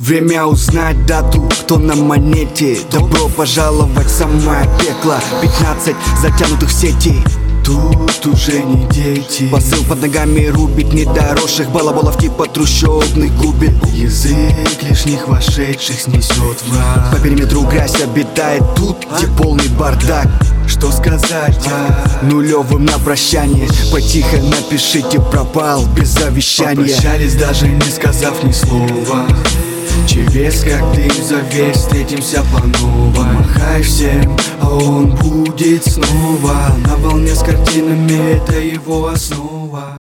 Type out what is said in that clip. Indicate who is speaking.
Speaker 1: Время узнать дату, кто на монете. Добро пожаловать в самое пекло. 15 затянутых сетей. Тут уже не дети. Посыл под ногами рубит недоросших балаболов типа трущобных губит. Язык лишних вошедших снесет враг. По периметру грязь обитает тут, где полный бардак. Что сказать, нулевым на прощание. Потихо напишите пропал без завещания. Попрощались, даже не сказав ни слова. Чевес, как дым завесь, встретимся по-новому. Махай всем, а он будет снова. На волне с картинами, это его основа.